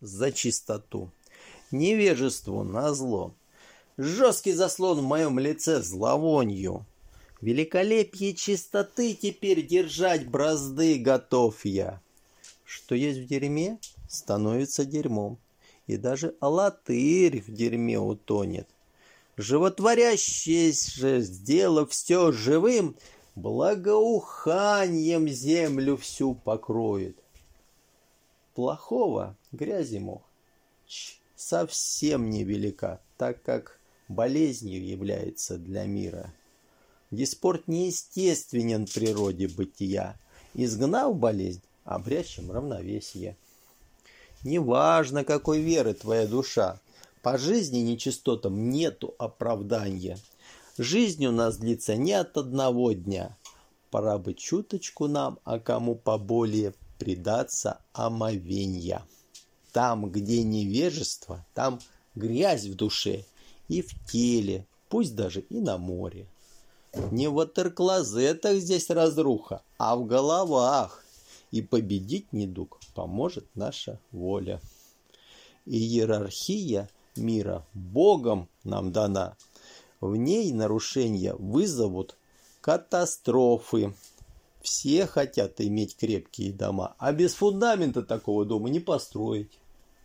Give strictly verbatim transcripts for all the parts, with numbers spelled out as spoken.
за чистоту, невежеству назло. Жесткий заслон в моем лице зловонью. Великолепие чистоты теперь держать бразды готов я. Что есть в дерьме, становится дерьмом. И даже алатырь в дерьме утонет. Животворящее же, сделав все живым, благоуханием землю всю покроет. Плохого грязи мох совсем невелика, так как болезнью является для мира. Диспорт неестественен природе бытия, изгнав болезнь, обрящем равновесие. Неважно, какой веры твоя душа, по жизни нечистотам нету оправдания. Жизнь у нас длится не от одного дня. Пора бы чуточку нам, а кому поболее, предаться омовенья. Там, где невежество, там грязь в душе и в теле, пусть даже и на море. Не в ватерклозетах здесь разруха, а в головах. И победить недуг поможет наша воля. Иерархия мира Богом нам дана. В ней нарушения вызовут катастрофы. Все хотят иметь крепкие дома, а без фундамента такого дома не построить.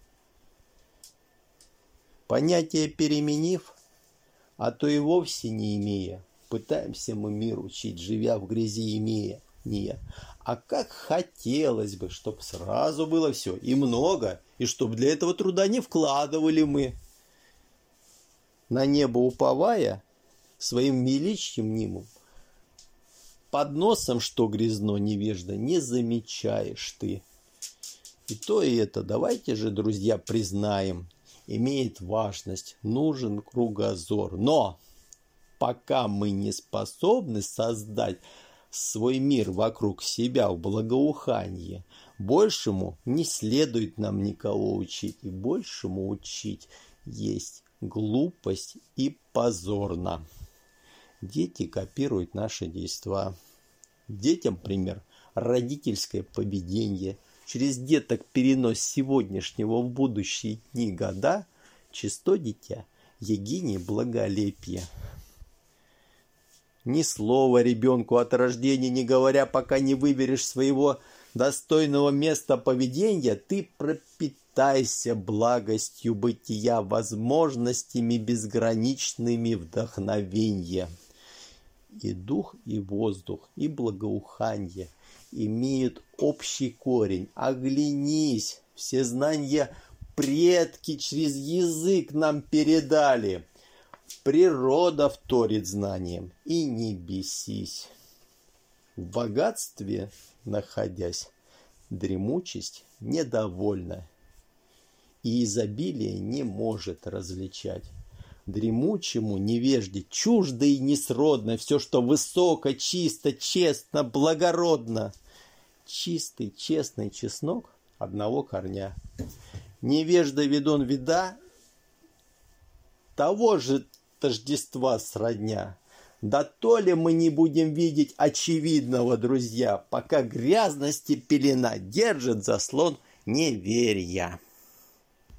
Понятие переменив, а то и вовсе не имея, пытаемся мы мир учить, живя в грязи имея. Не. А как хотелось бы, чтобы сразу было все и много, и чтобы для этого труда не вкладывали мы. На небо уповая, своим величием мнимым, под носом, что грязно невежда, не замечаешь ты. И то и это, давайте же, друзья, признаем, имеет важность, нужен кругозор. Но пока мы не способны создать свой мир вокруг себя в благоухании, большему не следует нам никого учить, и большему учить есть глупость и позорно. Дети копируют наши действия. Детям пример родительское поведение. Через деток перенос сегодняшнего в будущие дни года, чисто дитя, егине благолепие. Ни слова ребенку от рождения не говоря, пока не выберешь своего достойного места поведения, ты пропитайся благостью бытия, возможностями безграничными вдохновения. И дух, и воздух, и благоуханье имеют общий корень. Оглянись, все знания предки через язык нам передали. Природа вторит знанием, и не бесись. В богатстве находясь, дремучесть недовольна, и изобилие не может различать. Дремучему невежде чуждо и несродно все, что высоко, чисто, честно, благородно. Чистый, честный чеснок одного корня. Невежда ведун вида того же тождества сродня. Да то ли мы не будем видеть очевидного, друзья, пока грязности пелена держит заслон неверия.